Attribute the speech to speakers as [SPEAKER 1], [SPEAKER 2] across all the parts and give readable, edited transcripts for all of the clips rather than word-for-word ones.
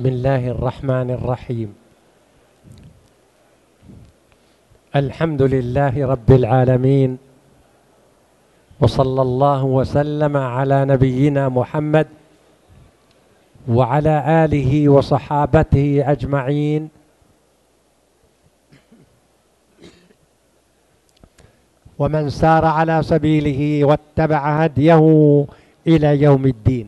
[SPEAKER 1] بسم الله الرحمن الرحيم. الحمد لله رب العالمين، وصلى الله وسلم على نبينا محمد وعلى آله وصحابته أجمعين. ومن سار على سبيله واتبع هديه إلى يوم الدين.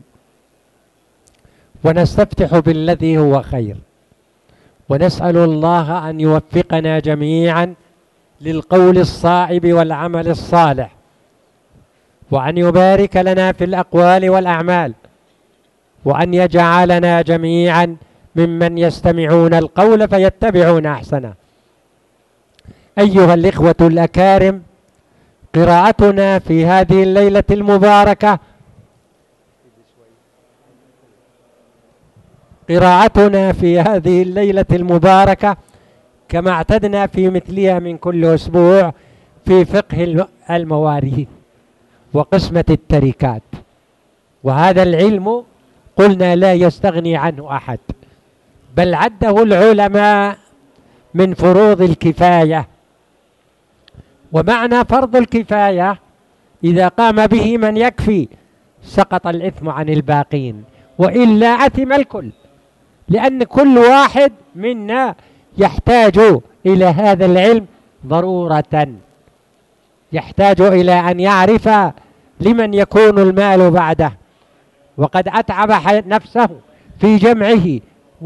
[SPEAKER 1] ونستفتح بالذي هو خير، ونسأل الله أن يوفقنا جميعا للقول الصائب والعمل الصالح، وأن يبارك لنا في الأقوال والأعمال، وأن يجعلنا جميعا ممن يستمعون القول فيتبعون أحسنه. أيها الإخوة الأكارم، قراءتنا في هذه الليلة المباركة كما اعتدنا في مثلها من كل أسبوع في فقه المواريث وقسمة التركات. وهذا العلم قلنا لا يستغني عنه أحد، بل عده العلماء من فروض الكفاية. ومعنى فرض الكفاية إذا قام به من يكفي سقط الإثم عن الباقين، وإلا أثم الكل، لأن كل واحد منا يحتاج إلى هذا العلم ضرورة، يحتاج إلى أن يعرف لمن يكون المال بعده، وقد أتعب نفسه في جمعه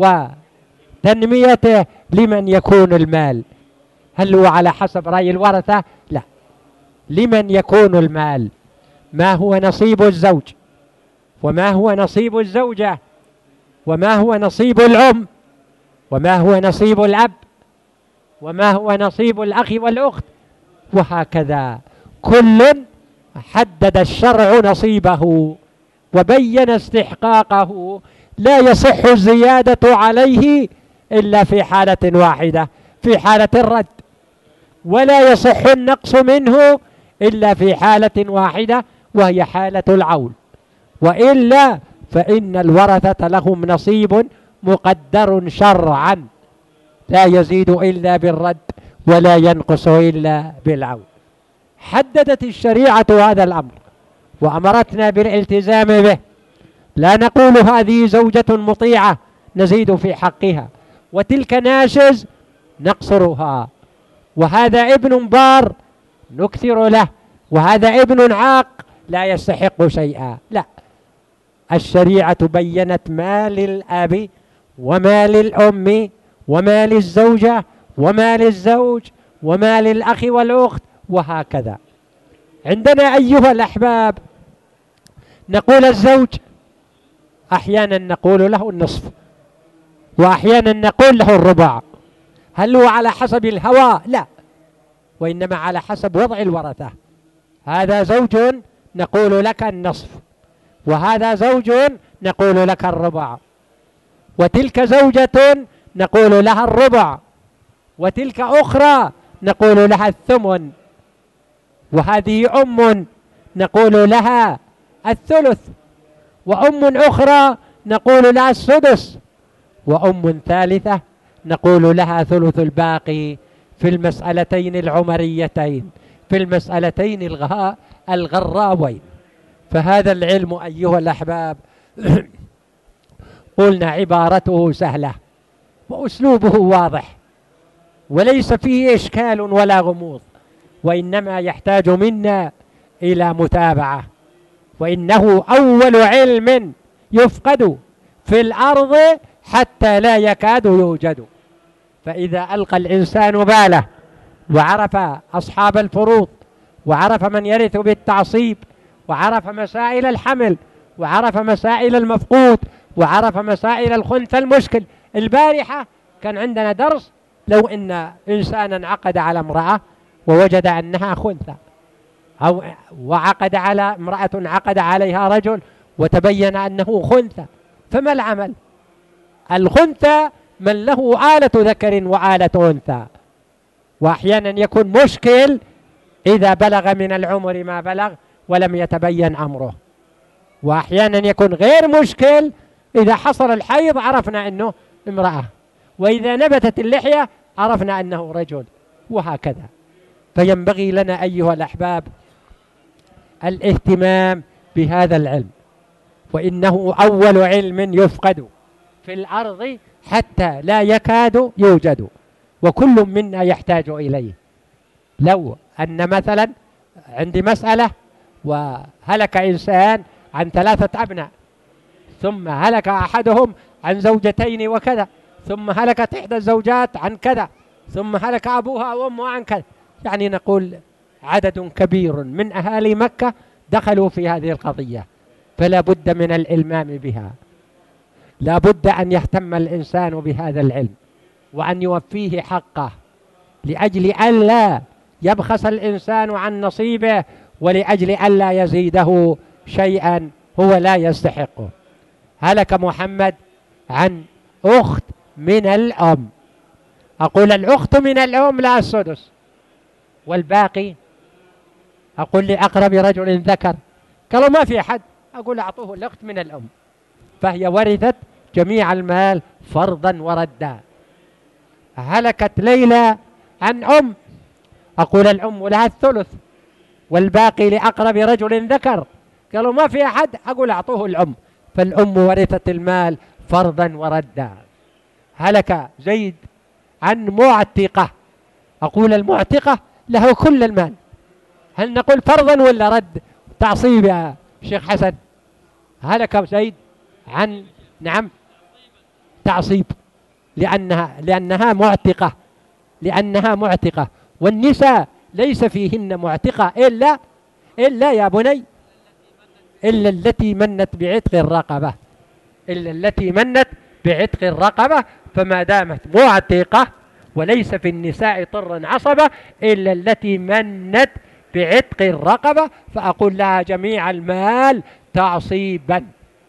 [SPEAKER 1] وتنميته لمن يكون المال. هل هو على حسب رأي الورثة؟ لا، لمن يكون المال، ما هو نصيب الزوج، وما هو نصيب الزوجة، وما هو نصيب الأم، وما هو نصيب الأب، وما هو نصيب الأخ والأخت، وهكذا. كل حدد الشرع نصيبه وبين استحقاقه، لا يصح الزيادة عليه إلا في حالة واحدة، في حالة الرد، ولا يصح النقص منه إلا في حالة واحدة وهي حالة العول، وإلا فإن الورثة لهم نصيب مقدر شرعا لا يزيد إلا بالرد ولا ينقص إلا بالعون. حددت الشريعة هذا الأمر وأمرتنا بالالتزام به، لا نقول هذه زوجة مطيعة نزيد في حقها، وتلك ناشز نقصرها، وهذا ابن بار نكثر له، وهذا ابن عاق لا يستحق شيئا. لا، الشريعة بينت ما للأب وما للأم وما للزوجة وما للزوج وما للأخ والأخت، وهكذا. عندنا أيها الأحباب نقول الزوج أحيانا نقول له النصف، وأحيانا نقول له الربع. هل هو على حسب الهوى؟ لا، وإنما على حسب وضع الورثة. هذا زوج نقول لك النصف، وهذا زوج نقول لك الربع، وتلك زوجة نقول لها الربع، وتلك أخرى نقول لها الثمن، وهذه أم نقول لها الثلث، وأم أخرى نقول لها السدس، وأم ثالثة نقول لها ثلث الباقي في المسألتين العمريتين، في المسألتين الغراوين. فهذا العلم أيها الأحباب قلنا عبارته سهلة وأسلوبه واضح، وليس فيه إشكال ولا غموض، وإنما يحتاج منا إلى متابعة. وإنه أول علم يفقد في الأرض حتى لا يكاد يوجد. فإذا ألقى الإنسان باله وعرف أصحاب الفروض، وعرف من يرث بالتعصيب، وعرف مسائل الحمل، وعرف مسائل المفقود، وعرف مسائل الخنثى المشكل. البارحة كان عندنا درس لو إن إنسانا عقد على امرأة ووجد أنها خنثى، أو وعقد على امرأة عقد عليها رجل وتبين أنه خنثى، فما العمل؟ الخنثى من له آلة ذكر وآلة أنثى، وأحيانا يكون مشكل إذا بلغ من العمر ما بلغ ولم يتبين أمره، وأحيانا يكون غير مشكل إذا حصل الحيض عرفنا أنه امرأة، وإذا نبتت اللحية عرفنا أنه رجل، وهكذا. فينبغي لنا أيها الأحباب الاهتمام بهذا العلم، وإنه أول علم يفقد في الأرض حتى لا يكاد يوجد، وكل منا يحتاج إليه. لو أن مثلا عندي مسألة وهلك إنسان عن 3 أبناء، ثم هلك أحدهم عن زوجتين وكذا، ثم هلكت إحدى الزوجات عن كذا، ثم هلك أبوها وأمها عن كذا، يعني نقول عدد كبير من أهالي مكة دخلوا في هذه القضية، فلا بد من الإلمام بها. لا بد أن يهتم الإنسان بهذا العلم وأن يوفيه حقه، لأجل ألا يبخس الإنسان عن نصيبه، ولأجل ألا يزيده شيئا هو لا يستحقه. هلك محمد عن أخت من الأم، أقول الأخت من الأم لها السدس، والباقي أقول لأقرب رجل ذكر، قالوا ما في أحد، أقول أعطوه الأخت من الأم، فهي ورثت جميع المال فرضا وردا. هلكت ليلى عن أم، أقول الأم لها الثلث، والباقي لأقرب رجل ذكر، قالوا ما في أحد، أقول أعطوه الأم، فالأم ورثت المال فرضا وردا. هلك زيد عن معتقة، أقول المعتقة له كل المال، هل نقول فرضا ولا رد تعصيب يا شيخ حسن؟ هلك زيد عن نعم تعصيب، لأنها معتقة، لأنها معتقة، والنساء ليس فيهن معتقة إلا يا بني إلا التي منت بعتق الرقبة، إلا التي منت بعتق الرقبة، فما دامت معتقة وليس في النساء طر عصبة إلا التي منت بعتق الرقبة، فأقول لها جميع المال تعصيبا.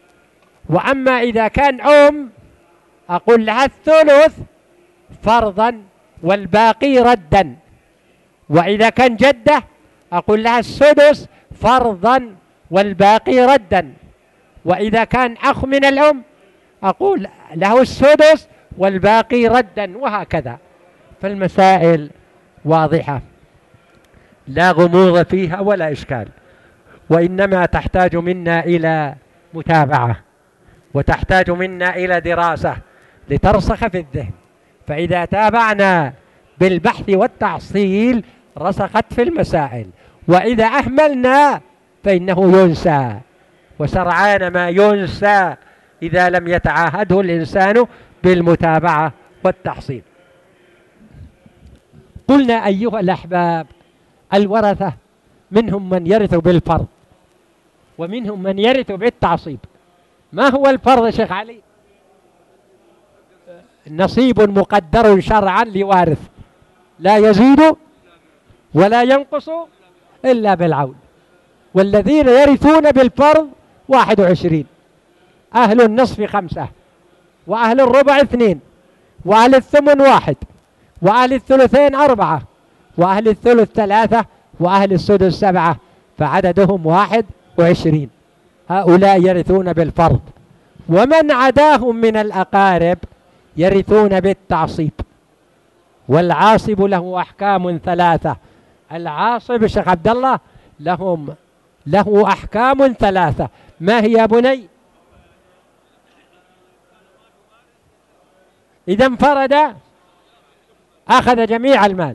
[SPEAKER 1] وأما إذا كان أم أقول لها الثلث فرضا والباقي ردا، وإذا كان جدة أقول لها السدس فرضا والباقي ردا، وإذا كان أخ من الأم أقول له السدس والباقي ردا، وهكذا. فالمسائل واضحة لا غموض فيها ولا إشكال، وإنما تحتاج منا إلى متابعة، وتحتاج منا إلى دراسة لترسخ في الذهن، فإذا تابعنا بالبحث والتعصيل رسخت في المسائل، وإذا أهملنا فإنه ينسى، وسرعان ما ينسى إذا لم يتعاهده الإنسان بالمتابعة والتحصيل. قلنا أيها الأحباب الورثة منهم من يرث بالفرض ومنهم من يرث بالتعصيب. ما هو الفرض شيخ علي؟ نصيب مقدر شرعا لوارث لا يزيد ولا ينقص إلا بالعون. والذين يرثون بالفرض 21، أهل النصف 5، وأهل الربع 2، وأهل الثمن 1، وأهل الثلثين 4، وأهل الثلث 3، وأهل السدس 7، فعددهم 21. هؤلاء يرثون بالفرض، ومن عداهم من الأقارب يرثون بالتعصيب. والعاصب له أحكام 3، العاصب شيخ عبد الله له أحكام 3، ما هي يا بني؟ إذا انفرد أخذ جميع المال،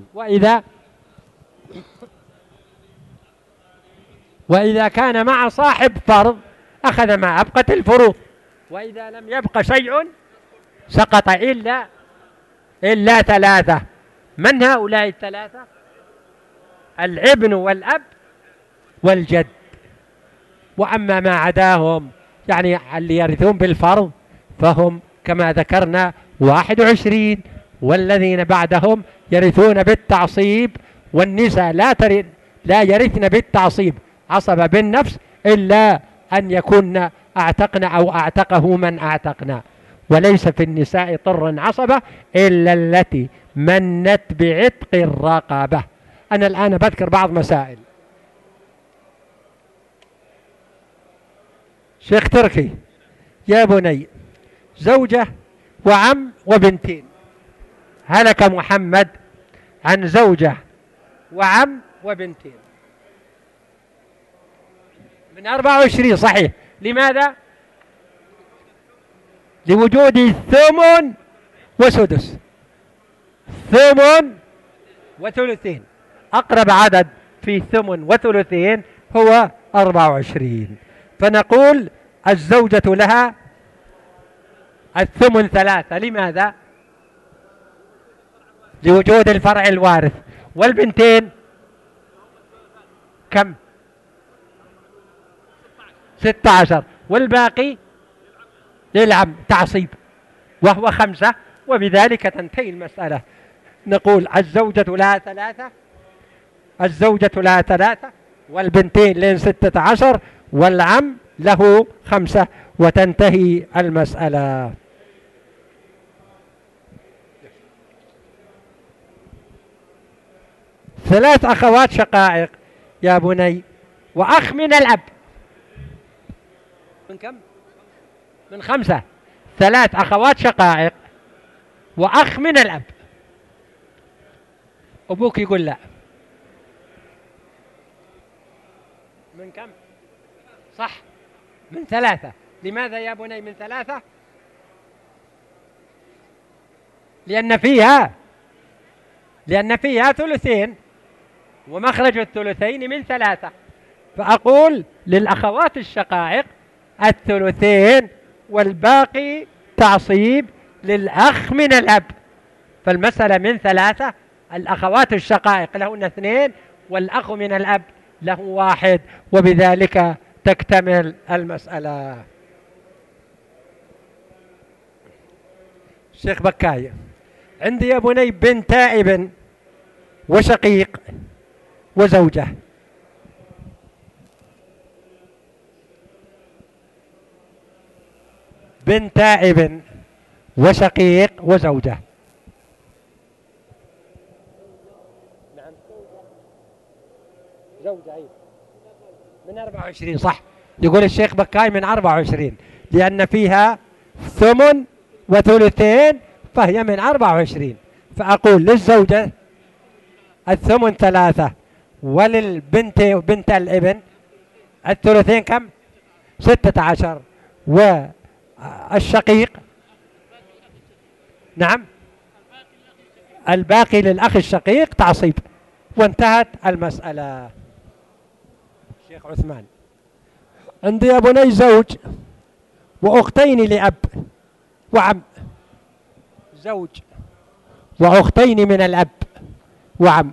[SPEAKER 1] وإذا كان مع صاحب فرض أخذ ما أبقت الفروض، وإذا لم يبق شيء سقط إلا 3. من هؤلاء ال3؟ الابن والأب والجد. وأما ما عداهم يعني اللي يرثون بالفرض فهم كما ذكرنا 21، والذين بعدهم يرثون بالتعصيب. والنساء لا يرثن بالتعصيب عصب بالنفس إلا أن يكون أعتقنا أو أعتقه من أعتقنا، وليس في النساء طر عصبة إلا التي منت بعتق الرقبة. أنا الآن بذكر بعض مسائل. شيخ تركي يا بني، زوجة وعم وبنتين. هلك محمد عن زوجة وعم وبنتين من 24. صحيح. لماذا؟ لوجود الثمن وسدس. ثمن وثلثين، أقرب عدد في ثمن وثلثين هو 24. فنقول الزوجة لها الثمن 3. لماذا؟ لوجود الفرع الوارث. والبنتين كم؟ 16. والباقي للعم تعصيب وهو 5، وبذلك تنتهي المسألة. نقول الزوجة لها 3، الزوجة لها 3، والبنتين لين 16، والعم له 5، وتنتهي المسألة. ثلاث أخوات شقائق يا بني وأخ من الأب. من كم؟ من 5. 3 أخوات شقائق وأخ من الأب. أبوك يقول لا. من كم؟ صح، من 3. لماذا يا بني من 3؟ لأن فيها ثلثين، ومخرج الثلثين من 3. فأقول للأخوات الشقائق الثلثين، والباقي تعصيب للأخ من الأب. فالمسألة من 3. الأخوات الشقائق لهن 2، والأخ من الأب له 1، وبذلك تكتمل المسألة. الشيخ بكاي عندي يا بني بنت ابن وشقيق وزوجة. بنت ابن وشقيق وزوجة. نعم زوجة من 24. صح، يقول الشيخ بكاي من 24 لأن فيها ثمن وثلثين، فهي من 24. فأقول للزوجة الثمن 3، وللبنت الابن الثلثين كم؟ 16، والشقيق نعم الباقي للأخ الشقيق تعصيب، وانتهت المسألة. الشيخ عثمان عندي يا بني زوج وأختين لأب وعم. زوج وأختين من الأب وعم.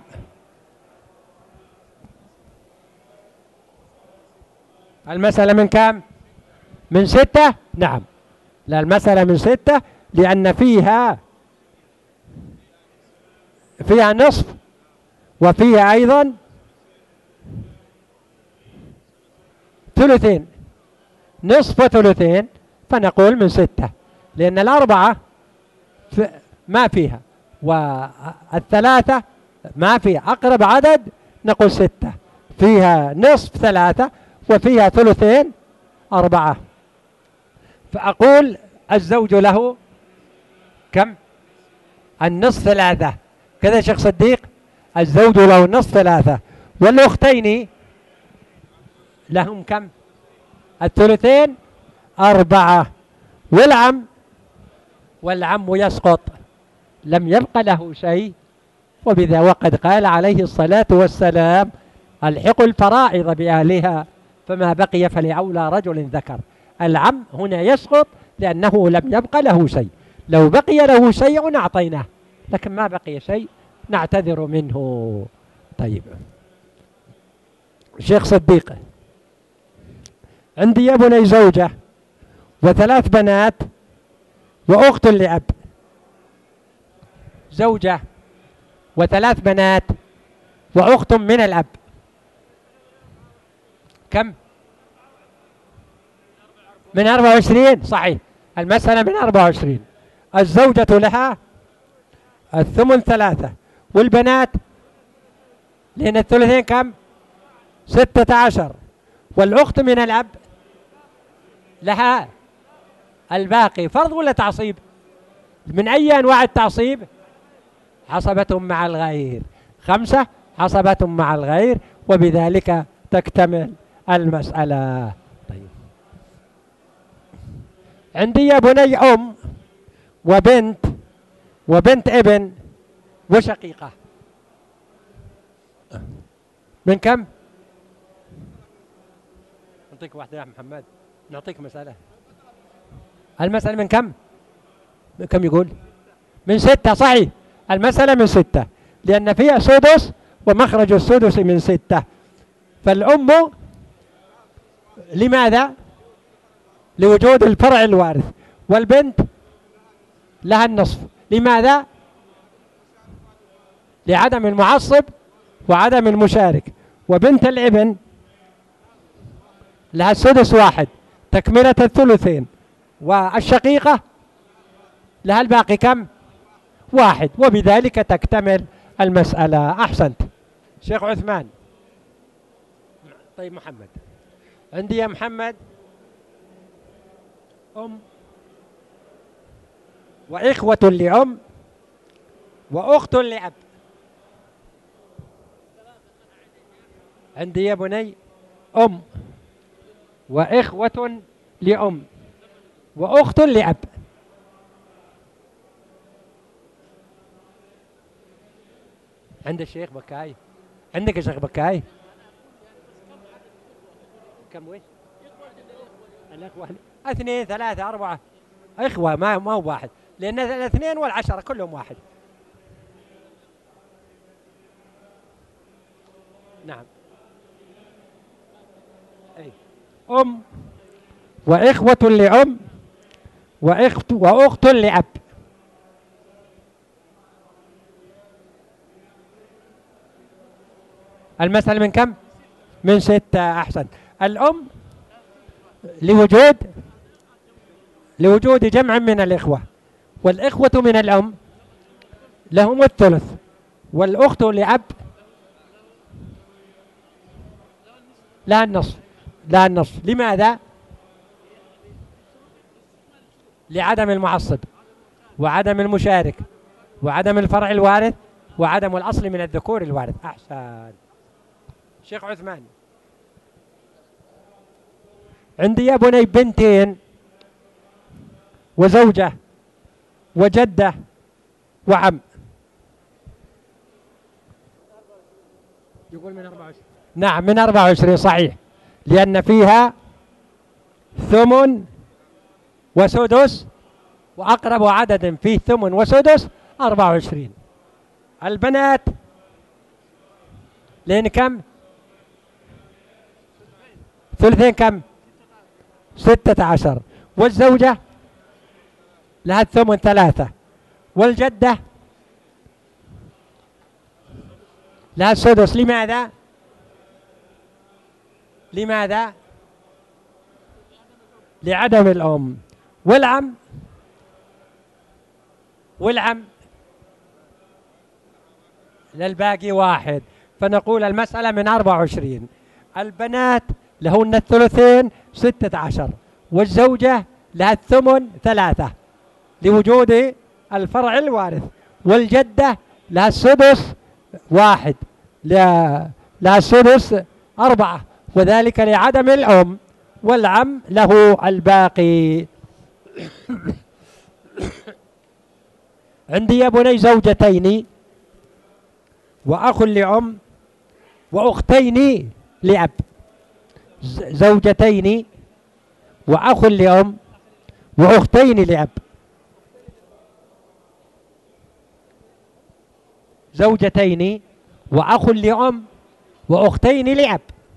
[SPEAKER 1] المسألة من كم؟ من 6. نعم، لا المسألة من 6 لأن فيها نصف، وفيها أيضا ثلثين، نصف وثلثين. فنقول من 6 لأن 4 ما فيها، والثلاثة ما فيها. أقرب عدد نقول 6، فيها نصف 3، وفيها ثلثين 4. فأقول الزوج له كم؟ النصف 3. كذا شيخ صديق، الزوج له النصف 3، والأختين لهم كم؟ الثلثين 4. والعم يسقط، لم يبق له شيء. وبذا وقد قال عليه الصلاة والسلام الحقوا الفرائض بأهلها، فما بقي فلأولى رجل ذكر. العم هنا يسقط لأنه لم يبق له شيء. لو بقي له شيء أعطيناه، لكن ما بقي شيء نعتذر منه. طيب شيخ صديق عندي يا بني زوجة و3 بنات وأخت لأب. زوجة و3 بنات وأخت من الأب. كم؟ من 24. صحيح، المسألة من 24. الزوجة لها الثمن 3، والبنات لأن الثلثين كم؟ 16، والأخت من الأب لها الباقي فرض ولا تعصيب؟ من أي أنواع التعصيب؟ عصبة مع الغير، 5 عصبة مع الغير، وبذلك تكتمل المسألة. طيب، عندي يا بني أم وبنت وبنت ابن وشقيقة، من كم؟ نعطيك واحدة يا محمد، نعطيك مسألة. المسألة من كم؟ من كم يقول؟ من 6، صحيح، المسألة من 6 لأن فيها سدس ومخرج السدس من 6. فالأم لماذا؟ لوجود الفرع الوارث، والبنت لها النصف، لماذا؟ لعدم المعصب وعدم المشارك، وبنت الابن لها السدس 1 تكملة الثلثين، والشقيقة لها الباقي كم؟ 1، وبذلك تكتمل المسألة. أحسنت شيخ عثمان. طيب محمد، عندي يا محمد أم وإخوة لأم وأخت لأب. عندي يا بني أم وإخوة لأم وأخت لأب. عند الشيخ بكاي، عندك يا شيخ بكاي كم وين؟ الأخوة 2 3 4 إخوة، ما هو واحد، لأن 2 والعشرة كلهم واحد. نعم، أي أم وإخوة لأم وأخت لأب. المسألة من كم؟ من 6. أحسن. الأم لوجود جمع من الإخوة، والإخوة من الأم لهم الثلث، والأخت لأب لا النصف. لا النصف، لماذا؟ لعدم المعصب وعدم المشارك وعدم الفرع الوارث وعدم الأصل من الذكور الوارث. أحسن شيخ عثمان. عندي يا بني بنتين وزوجة وجدة وعم. يقول من 24. نعم من 24 صحيح، لأن فيها ثمن وسدس، وأقرب عدد فيه ثمن وسدس 24. البنات لين كم؟ ثلثين كم؟ 16. والزوجة لها الثمن 3، والجدة لها السدس. لماذا؟ لماذا؟ لعدم الأم. والعم للباقي 1، فنقول المسألة من 24. البنات لهن الثلثين 16، والزوجة لها الثمن 3 لوجود الفرع الوارث، والجدة لها السدس 1، لها السدس 4، وذلك لعدم الأم، والعم له الباقي. عندي يا بني زوجتين وأخ لأم وأختين لأب. زوجتين وأخ لأم وأختين لأب. زوجتين وأخ لأم وأختين لأب.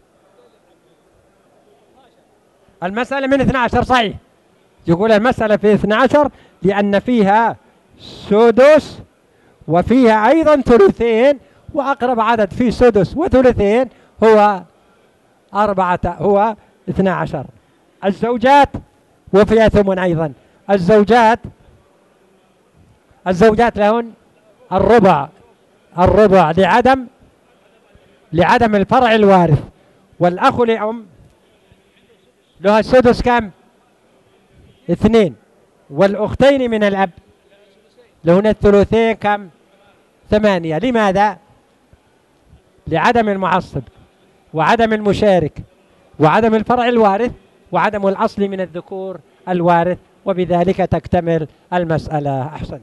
[SPEAKER 1] المسألة من 12 صحيح، يقول المسألة في 12 لأن فيها سدس وفيها أيضا ثلثين، وأقرب عدد في سدس وثلثين هو 12. الزوجات وفيها ثمن أيضا. الزوجات لهن الربع لعدم الفرع الوارث، والأخ لأم له السدس كم؟ 2، والأختين من الأب لهن الثلثين كم؟ 8. لماذا؟ لعدم المعصب وعدم المشارك وعدم الفرع الوارث وعدم الأصل من الذكور الوارث، وبذلك تكتمل المسألة. أحسنت.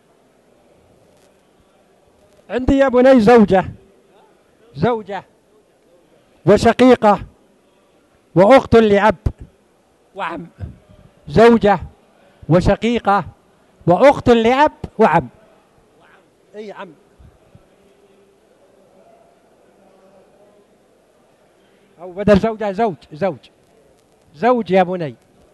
[SPEAKER 1] عندي يا بني زوجة وشقيقة وأخت لأب وعم. زوجة وشقيقة وأخت لأب وعم. أي عم. أو بدل زوجة زوج يا بني.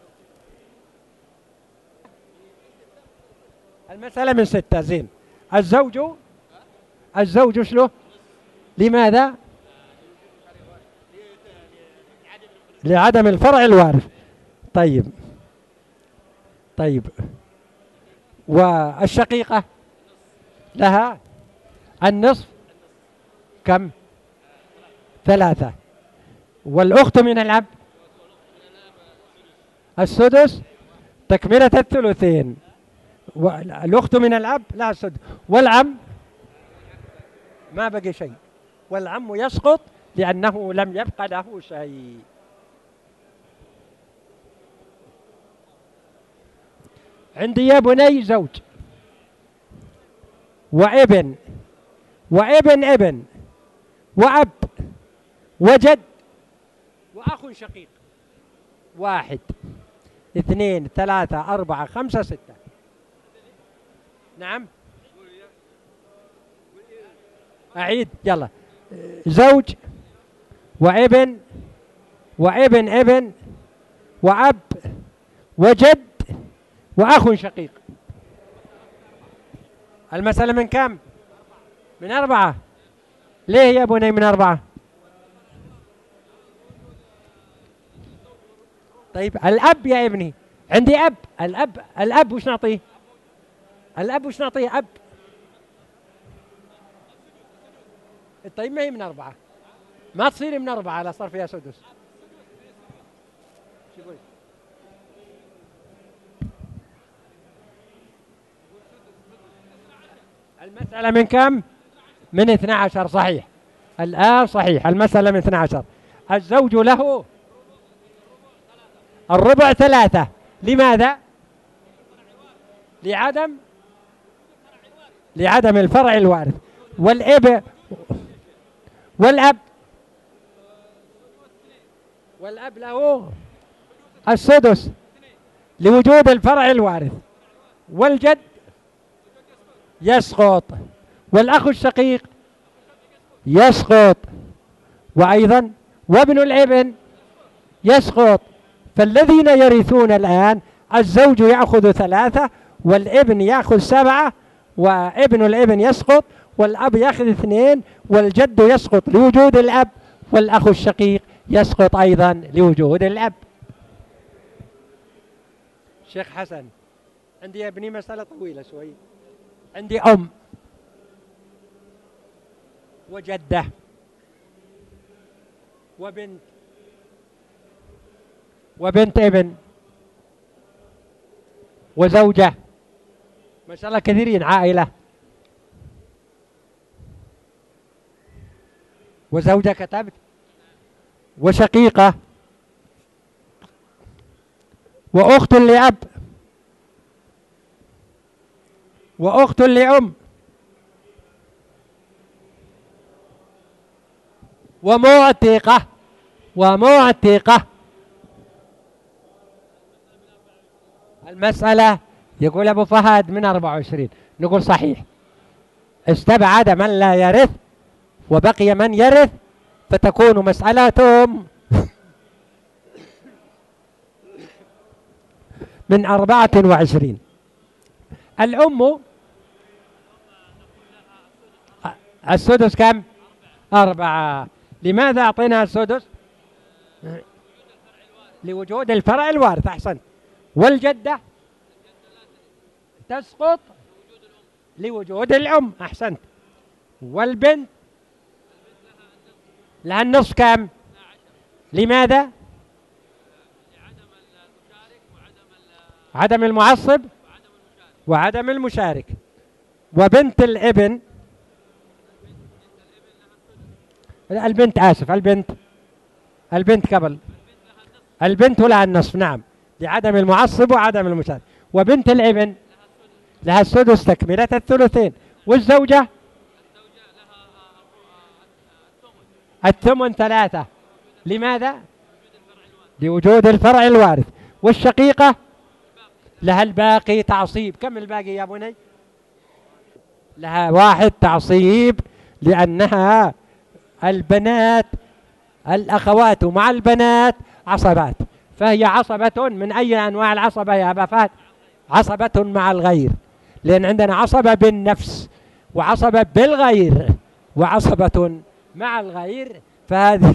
[SPEAKER 1] المسألة من 6. زين. الزوج شلو؟ لماذا؟ لعدم الفرع الوارث. طيب والشقيقة لها النصف كم؟ 3. والأخت من الأب السدس تكملة الثلثين. والأخت من الأب لها السدس. والعم ما بقي شيء، والعم يسقط لأنه لم يبقى له شيء. عندي يا بني زوج وابن ابن وأب وجد وأخ شقيق. 1 2 3 4 5 6. نعم أعيد يلا. زوج وابن ابن وأب وجد وأخ شقيق. المسألة من كم؟ من 4. ليه يا بني من 4؟ طيب الأب يا ابني، عندي أب. الأب وش نعطيه؟ أب. طيب ما هي من 4، ما تصير من 4 لا صار فيها سدس. المسألة من كم؟ من 12. صحيح الآن، صحيح المسألة من 12. الزوج له الربع 3. لماذا؟ لعدم الفرع الوارث. والأب له السدس لوجود الفرع الوارث. والجد يسقط، والأخ الشقيق يسقط، وأيضا وابن الابن يسقط. فالذين يرثون الآن الزوج يأخذ 3 والابن يأخذ 7 وابن الابن يسقط والأب يأخذ 2 والجد يسقط لوجود الأب والأخ الشقيق يسقط أيضا لوجود الأب. شيخ حسن عندي يا ابني مسألة طويلة شوي. عندي أم وجدة وبنت ابن وزوجة، ما شاء الله كثيرين، عائلة. وزوجة كتبت وشقيقة وأخت لأب وأخت لأم ومعتقة. المسألة يقول أبو فهد من 24. نقول صحيح، استبعد من لا يرث وبقي من يرث، فتكون مسألتهم من 24. الأم السدس كم؟ 4. لماذا أعطيناها السدس؟ لوجود الفرع الوارث. أحسنت. والجدة تسقط لوجود الأم. أحسنت. والبنت لها النصف كم؟ لماذا؟ عدم المعصب وعدم المشارك. وبنت الابن، البنت آسف، البنت قبل، البنت لها النصف، نعم، لعدم المعصب وعدم المشارك. وبنت الابن لها السدس تكملة الثلثين. والزوجة الثمن 3. لماذا؟ لوجود الفرع الوارث. والشقيقة لها الباقي تعصيب. كم الباقي يا بني؟ لها 1 تعصيب، لأنها البنات، الأخوات مع البنات عصبات، فهي عصبة من أي أنواع العصبة يا أبا فهد؟ عصبة مع الغير، لأن عندنا عصبة بالنفس وعصبة بالغير وعصبة مع الغير، فهذه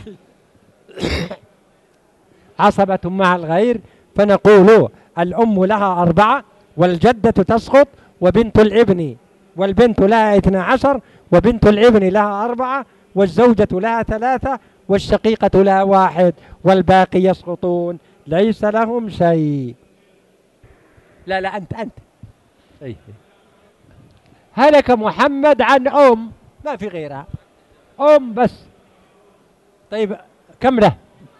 [SPEAKER 1] عصبة مع الغير. فنقول الأم لها 4 والجدة تسقط، وبنت الابن، والبنت لها 12 وبنت الابن لها 4 والزوجة لها 3 والشقيقة لها 1 والباقي يسقطون، ليس لهم شيء. لا أنت هلك محمد عن أم، ما في غيرها، أم بس. طيب كم له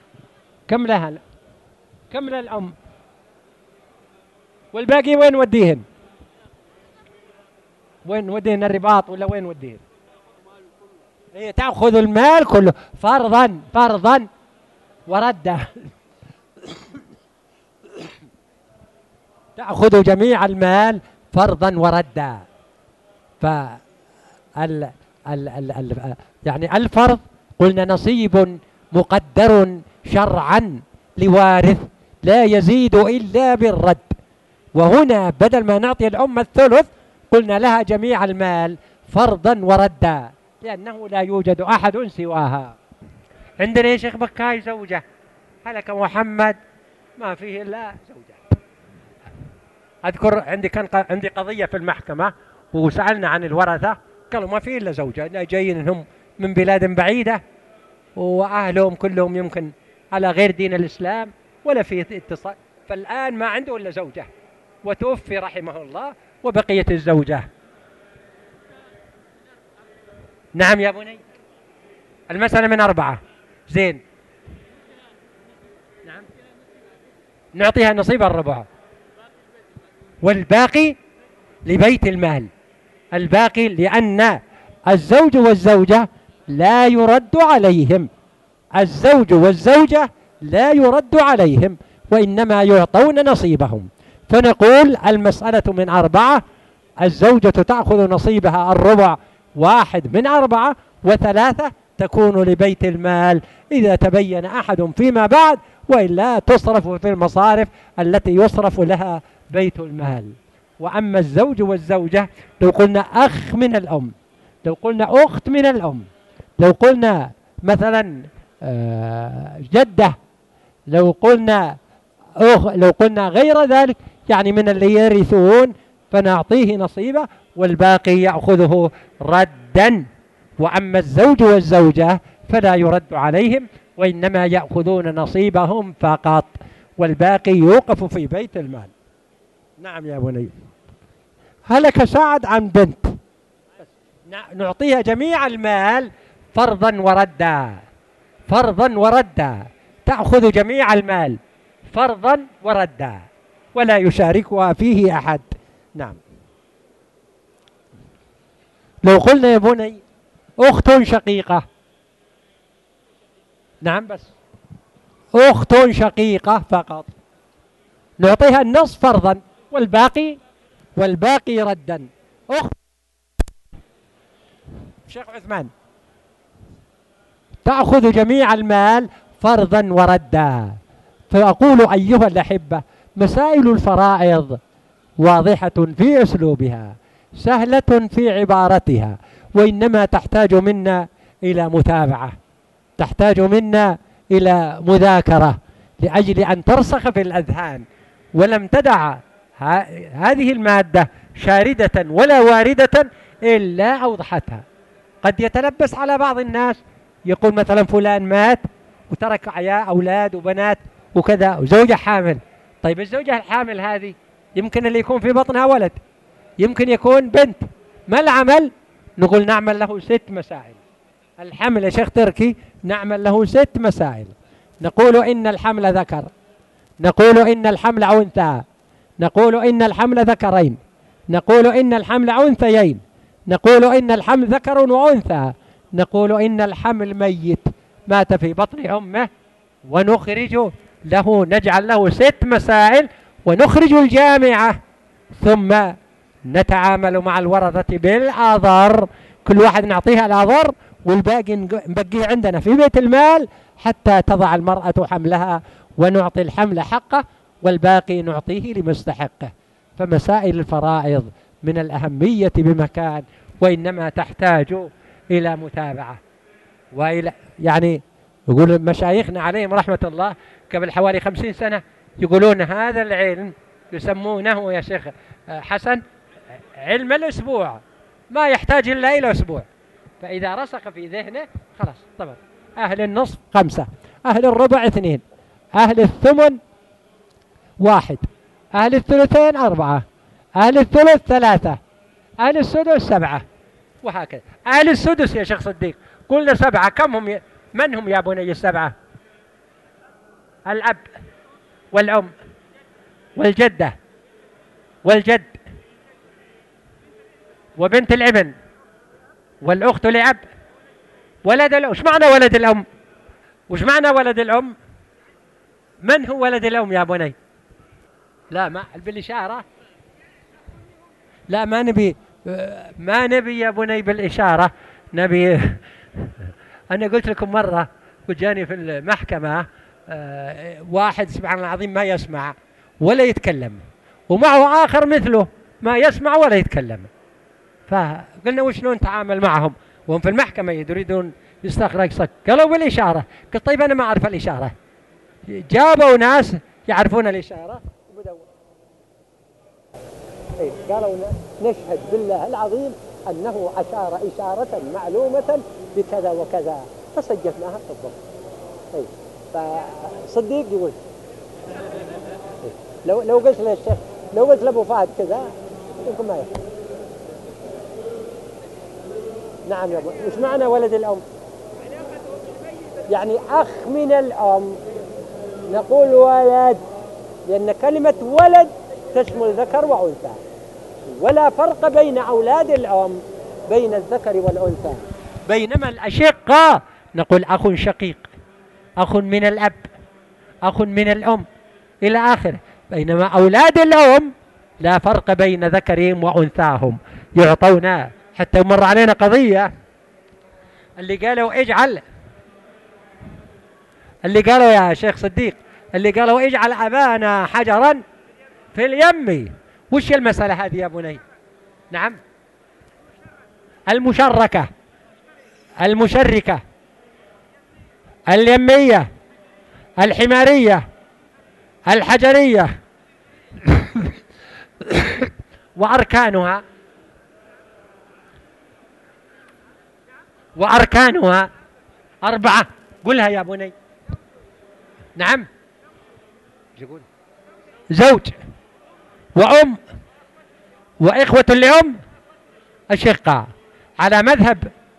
[SPEAKER 1] الأم؟ والباقي وين وديهن؟ وين وديهن؟ الرباط ولا وين وديهن؟ هي تأخذ المال كله فرضا وردا تأخذ جميع المال فرضا وردا. يعني الفرض قلنا نصيب مقدر شرعا لوارث لا يزيد إلا بالرد، وهنا بدل ما نعطي الأم الثلث قلنا لها جميع المال فرضا وردا، لأنه لا يوجد أحد سواها. عندنا يا شيخ بكاي زوجة، هلك محمد ما فيه إلا زوجة. أذكر عندي قضية في المحكمة وسألنا عن الورثة، قالوا ما فيه إلا زوجة، جايين هم من بلاد بعيدة وأهلهم كلهم يمكن على غير دين الإسلام ولا في اتصال، فالآن ما عنده إلا زوجة وتوفي رحمه الله وبقية الزوجة. نعم يا بني، المسألة من 4. زين، نعم، نعطيها نصيب الربع والباقي لبيت المال. الباقي لأن الزوج والزوجة لا يرد عليهم، الزوج والزوجة لا يرد عليهم وإنما يعطون نصيبهم. فنقول المسألة من 4، الزوجة تأخذ نصيبها الربع 1 من 4 و3 تكون لبيت المال إذا تبين أحد فيما بعد، وإلا تصرف في المصارف التي يصرف لها بيت المال. وأما الزوج والزوجة لو قلنا أخ من الأم، لو قلنا أخت من الأم، لو قلنا مثلا جدة، لو قلنا غير ذلك، يعني من اللي يرثون، فنعطيه نصيبه والباقي يأخذه ردا. وأما الزوج والزوجة فلا يرد عليهم وإنما يأخذون نصيبهم فقط، والباقي يوقف في بيت المال. نعم يا بني. هلك سعد عن بنت، نعطيها جميع المال فرضا وردا، تأخذ جميع المال فرضا وردا ولا يشاركها فيه أحد. نعم. لو قلنا يا بني أخت شقيقة، نعم، بس أخت شقيقة فقط، نعطيها النصف فرضا والباقي ردا. أخت شيخ عثمان تأخذ جميع المال فرضا وردا. فأقول أيها الأحبة، مسائل الفرائض واضحة في أسلوبها، سهلة في عبارتها، وإنما تحتاج منا إلى متابعة، تحتاج منا إلى مذاكرة لأجل أن ترسخ في الأذهان. ولم تدع هذه المادة شاردة ولا واردة إلا أوضحتها. قد يتلبس على بعض الناس، يقول مثلا فلان مات وترك أولاد وبنات وكذا وزوجة حامل. طيب الزوجة الحامل هذه يمكن اللي يكون في بطنها ولد، يمكن يكون بنت. ما العمل؟ نقول نعمل له 6 مسائل. الحمل يا شيخ تركي نعمل له 6 مسائل. نقول إن الحمل ذكر، نقول إن الحمل أنثى، نقول إن الحمل ذكرين، نقول إن الحمل أنثيين، نقول إن الحمل ذكر وأنثى، نقول إن الحمل ميت مات في بطن أمه، ونخرج له، نجعل له 6 مسائل ونخرج الجامعة، ثم نتعامل مع الورثة بالآذار، كل واحد نعطيها الآذار والباقي نبقيه عندنا في بيت المال حتى تضع المرأة حملها ونعطي الحمل حقه والباقي نعطيه لمستحقه. فمسائل الفرائض من الأهمية بمكان، وإنما تحتاج إلى متابعة وإلى يعني يقول مشايخنا عليهم رحمة الله قبل حوالي 50 سنة يقولون هذا العلم يسمونه يا شيخ حسن علم الأسبوع، ما يحتاج إلا إلى أسبوع، فإذا رسخ في ذهنه خلاص. طبعا أهل النصف 5، أهل الربع 2، أهل الثمن 1، أهل الثلثين 4، أهل الثلث 3، أهل السدس 7، وهكذا. أهل السدس يا شيخ صديق قلنا 7، كم هم من هم يا بني ال7؟ الأب والأم والجدة والجد وبنت الابن والأخت لأب ولد الأم. وش معنى ولد الأم؟ وش معنى ولد الأم؟ من هو ولد الأم يا بني؟ لا ما بالإشارة، لا ما نبي يا بني بالإشارة، نبي أنا قلت لكم مرة وجاني في المحكمة واحد سبحان الله العظيم ما يسمع ولا يتكلم، ومعه آخر مثله ما يسمع ولا يتكلم، فقلنا وشلون نتعامل معهم وهم في المحكمة يريدون يستخرج صك؟ قالوا بالإشارة. قلت طيب أنا ما أعرف الإشارة. جابوا ناس يعرفون الإشارة وبدأوا قالوا نشهد بالله العظيم أنه أشار إشارة معلومة بكذا وكذا، فسجلناها بالضبط. فصديق يقول لو قلت للشيخ، لو قلت لأبو فهد كذا يمكن ما يفهم. نعم يا أبو، وش معنى ولد الأم؟ يعني أخ من الأم. نقول ولد لأن كلمة ولد تشمل ذكر وأنثى، ولا فرق بين أولاد الأم بين الذكر والأنثى. بينما الأشقة نقول أخ شقيق، أخ من الأب، أخ من الأم إلى آخره. بينما أولاد الأم لا فرق بين ذكرهم وأنثاهم، يعطونا. حتى مر علينا قضية اللي قالوا اجعل، اللي قالوا يا شيخ صديق، اللي قالوا اجعل أبانا حجرا في اليم. وش المسألة هذه يا بني؟ نعم المشركة، المشركة، اليمية، الحمارية، الحجرية وأركانها، وأركانها 4. قلها يا بني. نعم يقول زوج وأم وإخوة لأم أشقاء، على مذهب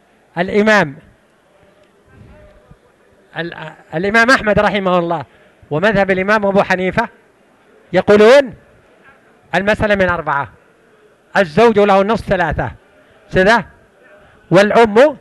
[SPEAKER 1] الإمام أحمد رحمه الله ومذهب الإمام أبو حنيفة يقولون المسألة من 4. الزوج له النصف 3 كذا، والأم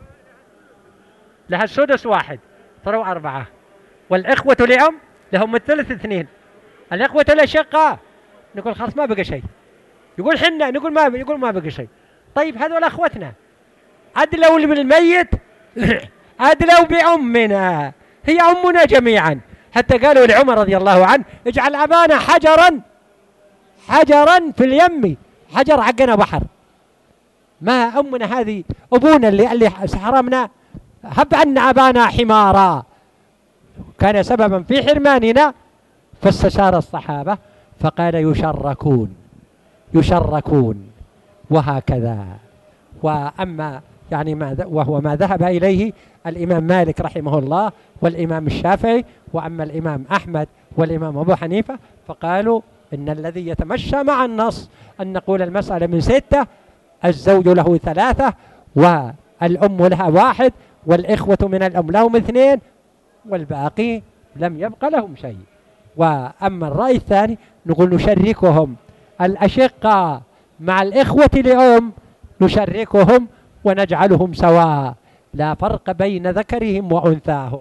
[SPEAKER 1] لها السدس 1 صاروا 4، والإخوة لأم لهم الثلث 2، الإخوة الأشقاء نقول خلاص ما بقى شيء. يقول حنا نقول ما بقى شيء. طيب هذول أخوتنا أدلوا بالميت أدلوا بأمنا، هي أمنا جميعا. حتى قالوا لعمر رضي الله عنه اجعل أبانا حجرا في اليم، حجر حقنا بحر، ما أمنا هذه أبونا اللي حرمنا، هب عنا أبانا حمارا، كان سببا في حرماننا. فاستشار الصحابة فقال يشركون وهكذا. وأما يعني وهو ما ذهب إليه الإمام مالك رحمه الله والإمام الشافعي، وأما الإمام أحمد والإمام أبو حنيفة فقالوا إن الذي يتمشى مع النص أن نقول المسألة من 6، الزوج له 3 والأم لها 1 والإخوة من الأم لهم 2 والباقي لم يبقى لهم شيء. وأما الرأي الثاني نقول نشركهم الأشقة مع الإخوة لأم، نشركهم ونجعلهم سواء، لا فرق بين ذكرهم وأنثاهم.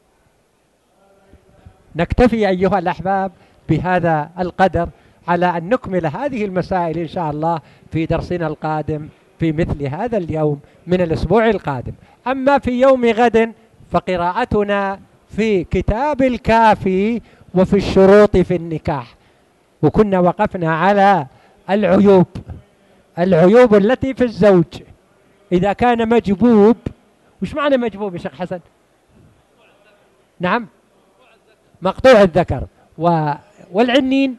[SPEAKER 1] نكتفي أيها الأحباب بهذا القدر على أن نكمل هذه المسائل إن شاء الله في درسنا القادم في مثل هذا اليوم من الأسبوع القادم. أما في يوم غد فقراءتنا في كتاب الكافي وفي الشروط في النكاح، وكنا وقفنا على العيوب التي في الزوج إذا كان مجبوب. وش معنى مجبوب يا شيخ حسن؟ نعم، مقطوع الذكر. والعنين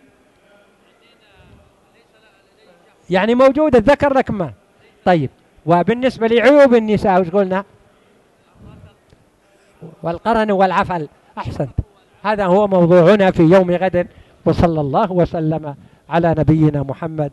[SPEAKER 1] يعني موجود الذكر لكن ما. طيب، وبالنسبة لعيوب النساء وش قلنا؟ والقرن والعفل. أحسنت، هذا هو موضوعنا في يوم غد، وصلى الله وسلم على نبينا محمد.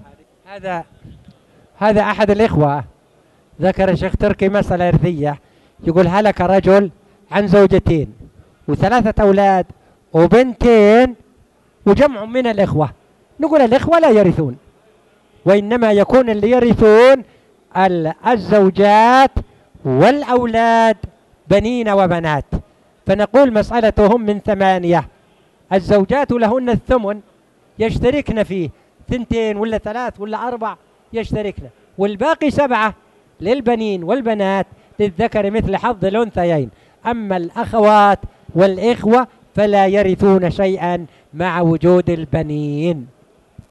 [SPEAKER 1] هذا أحد الإخوة ذكر الشيخ تركي مسألة إرثية، يقول هلك رجل عن زوجتين و3 أولاد وبنتين وجمع من الإخوة. نقول الإخوة لا يرثون، وإنما يكون اللي يرثون الزوجات والأولاد بنين وبنات. فنقول مسألتهم من 8، الزوجات لهن الثمن يشتركن فيه، 2 ولا 3 ولا 4 يشتركن، والباقي 7 للبنين والبنات للذكر مثل حظ الأنثيين. أما الأخوات والإخوة فلا يرثون شيئا مع وجود البنين.